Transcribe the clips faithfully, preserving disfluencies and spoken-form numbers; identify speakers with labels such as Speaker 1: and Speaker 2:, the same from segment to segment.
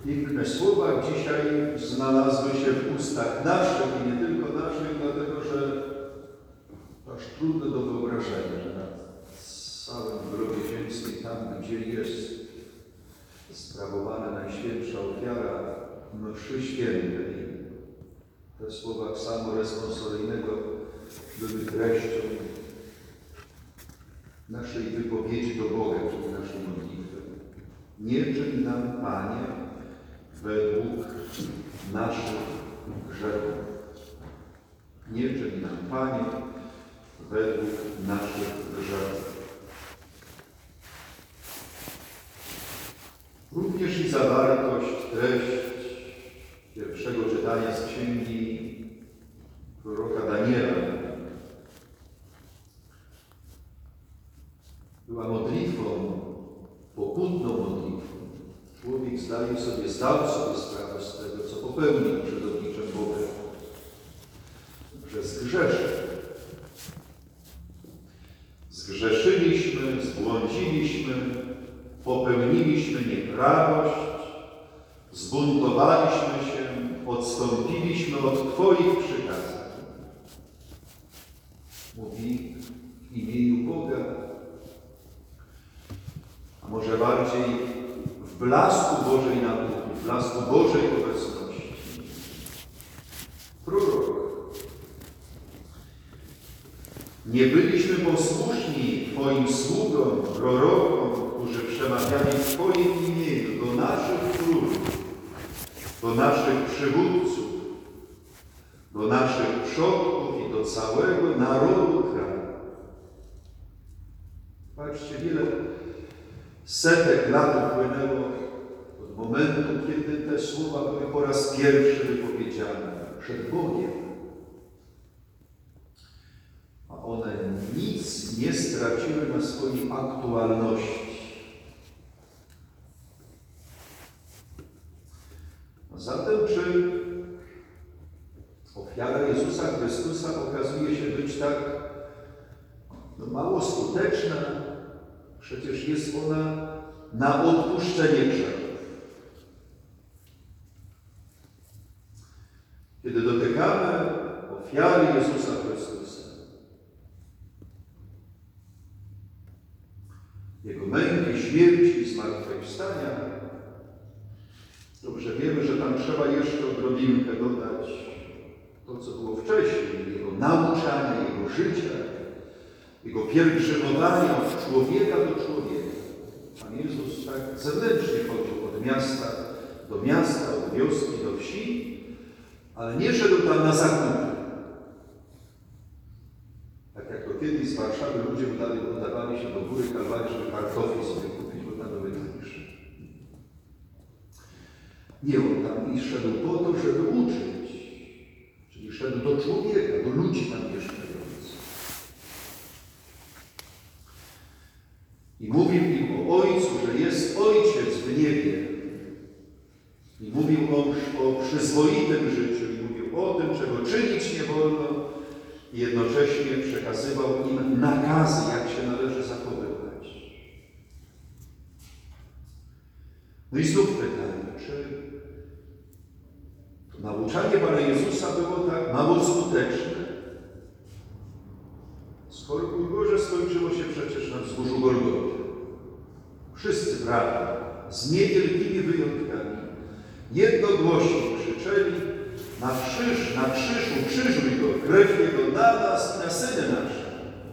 Speaker 1: Piękne słowa dzisiaj znalazły się w ustach naszych i nie tylko naszych, dlatego że aż trudno do wyobrażenia, że na całym grobie ziemskim, tam gdzie jest sprawowana najświętsza ofiara mszy świętej, te słowa psalmu responsoryjnego były treścią naszej wypowiedzi do Boga, czyli naszej modlitwy. Nie czyń nam, Panie, według naszych grzechów. Nie czyń nam, Panie, według naszych grzechów. Również i zawartość, treść pierwszego czytania z księgi proroka Daniela była modlitwą, pokutną modlitwą. Człowiek zdaje sobie, zdał sobie sprawę z tego, co popełnił przed obliczem Boga, że zgrzeszył. Zgrzeszyliśmy, zbłądziliśmy, popełniliśmy nieprawość, zbuntowaliśmy się, odstąpiliśmy od Twoich przykazań. Mówi w imieniu Boga, a może bardziej w blasku Bożej nauki, w blasku Bożej obecności. Prorok. Nie byliśmy posłuszni Twoim sługom, prorokom, którzy przemawiali w Twoim imieniu do naszych królów, do naszych przywódców, do naszych przodków i do całego narodu kraju. Patrzcie, wiele setek lat upłynęło od momentu, kiedy te słowa były po raz pierwszy wypowiedziane przed Bogiem. A one nic nie straciły na swojej aktualności. A zatem czy ofiara Jezusa Chrystusa okazuje się być tak no, mało skuteczna? Przecież jest ona na odpuszczenie grzechów. Kiedy dotykamy ofiary Jezusa Chrystusa, Jego męki, śmierci i zmartwychwstania, dobrze wiemy, że tam trzeba jeszcze odrobinkę dodać to, co było wcześniej, Jego nauczania, Jego życia, Jego pielgrzymowania od człowieka do człowieka. Pan Jezus tak zewnętrznie chodził od miasta do miasta, od wioski do wsi, ale nie szedł tam na zakupy. Tak jak to kiedyś z Warszawy ludzie udawali się do góry Kalwarii, żeby kartofli sobie kupić, bo tam były tańsze. Nie, on tam i szedł po to, żeby uczyć. Czyli szedł do człowieka, do ludzi tam mieszkających. I mówił im o Ojcu, że jest Ojciec w niebie. I mówił o, o przyzwoitym życiu. I mówił o tym, czego czynić nie wolno. I jednocześnie przekazywał im nakazy, jak się należy zachowywać. No i znów pytanie, czy to nauczanie Pana Jezusa było tak mało skuteczne? Skoro Boże skończyło się przecież na wzgórzu Golgoty. Wszyscy bracia, z niewielkimi wyjątkami, jednogłośnie krzyczeli: na krzyż, na krzyż, ukrzyżuj go, krew Jego na nas i na syny nasze.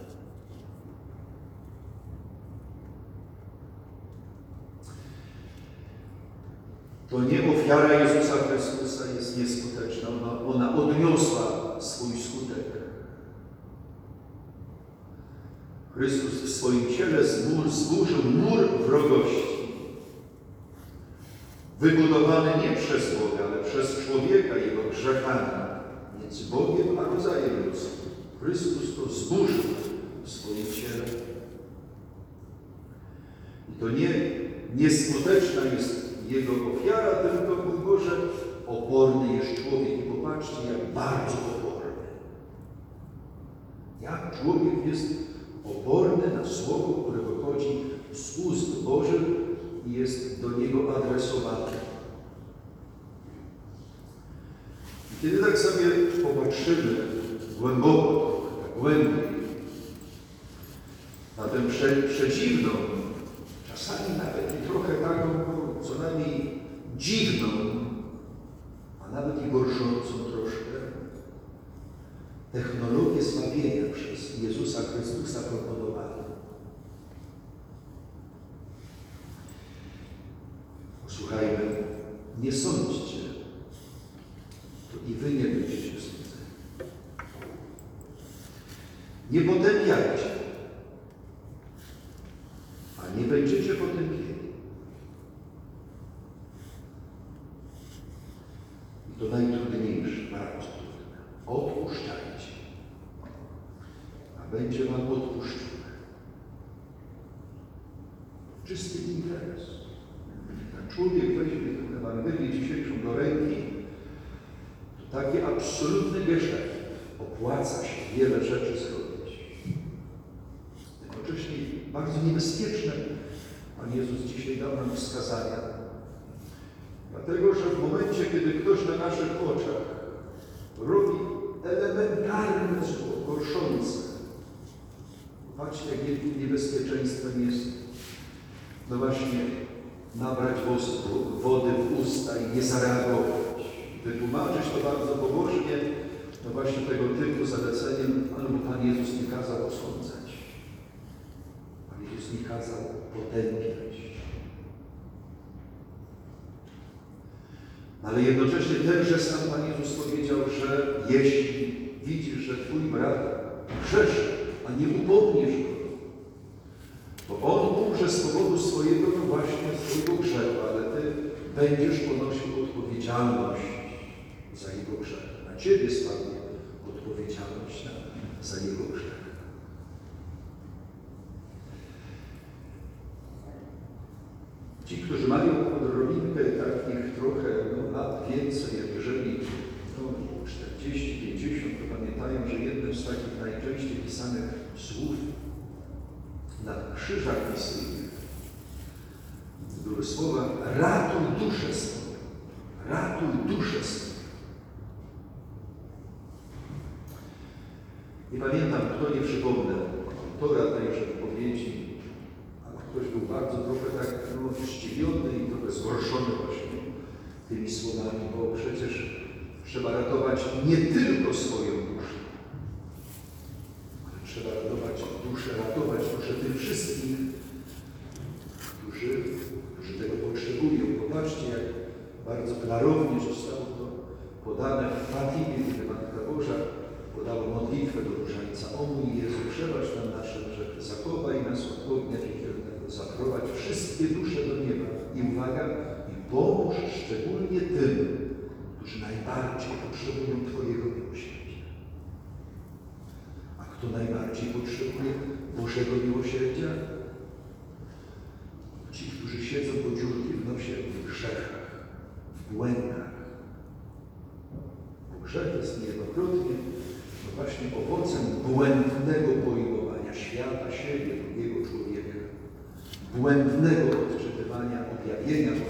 Speaker 1: To nie ofiara Jezusa Chrystusa jest nieskuteczna, ona, ona odniosła swój skutek. Chrystus w swoim ciele zburzył mur wrogości, wybudowany nie przez Boga, ale przez człowieka, jego grzechami, między Bogiem a rodzajem ludzkim. Chrystus to zburzył w swoim ciele. I to nie nieskuteczna jest Jego ofiara, tylko, mój Boże, oporny jest człowiek. I popatrzcie, jak bardzo oporny. Jak człowiek jest oporny na słowo, które wychodzi z ust Bożych i jest do niego adresowane. Kiedy tak sobie popatrzymy głęboko, tak głębiej, na tę prze, przedziwną, czasami nawet i trochę taką, co najmniej dziwną, a nawet i gorszącą troszkę, technologię zbawienia przez Jezusa Chrystusa proponowaną. Posłuchajmy, nie sądźcie, to i wy nie będziecie sądzeni. Nie potępiajcie, a nie będziecie potępieni. I to najtrudniejsze, bardzo trudne. Odpuszczajcie, a będzie wam odpuszczone. Czysty interes. Jak człowiek weźmie tę Ewangelię dzisiejszą do ręki, to taki absolutny geszeft. Opłaca się wiele rzeczy zrobić. Jednocześnie bardzo niebezpieczne Pan Jezus dzisiaj dał nam wskazania. Dlatego, że w momencie, kiedy ktoś na naszych oczach robi elementarne zło, gorszące, patrzcie, jakim niebezpieczeństwem jest, no właśnie, nabrać wody w usta i nie zareagować. Wytłumaczyć to bardzo pobożnie, no właśnie tego typu zaleceniem, ale Pan Jezus nie kazał osądzać. Pan Jezus nie kazał potępiać. Ale jednocześnie tenże sam Pan Jezus powiedział, że jeśli widzisz, że Twój brat grzeszy, a nie upomniesz go, bo on umrze z powodu swojego, no właśnie swojego grzechu, ale Ty będziesz ponosił odpowiedzialność za jego grzech. Na Ciebie spadnie odpowiedzialność na, za jego grzech. Ci, którzy mają odrobinkę takich trochę no, lat więcej, jak jeżeli no, czterdzieści pięćdziesiąt, to pamiętają, że jednym z takich najczęściej pisanych słów na krzyżach misyjnych były słowa: ratuj duszę swoją, ratuj duszę swoją. Nie pamiętam, kto, nie przypomnę autora tejże wypowiedzi, ale ktoś był bardzo trochę tak no, zdziwiony i trochę zgorszony właśnie tymi słowami, bo przecież trzeba ratować nie tylko swoją duszę, ale trzeba ratować duszę, ratować duszę tych wszystkich, którzy, którzy tego potrzebują. Popatrzcie, jak bardzo klarownie zostało to podane w Fatimie, kiedy Matka Boża podała modlitwę do Różańca. O mój Jezu, przebacz nam nasze grzechy, zachowaj nas od ognia piekielnego, zaprowadź wszystkie dusze do nieba. I uwaga, i pomóż szczególnie tym, którzy najbardziej potrzebują Twojego miłosierdzia. A kto najbardziej potrzebuje Bożego miłosierdzia? Ci, którzy siedzą do dziurki w nosie w grzechach, w błędach. Bo grzech jest niejednokrotnie no właśnie owocem błędnego pojmowania świata, siebie, drugiego człowieka, błędnego odczytywania objawienia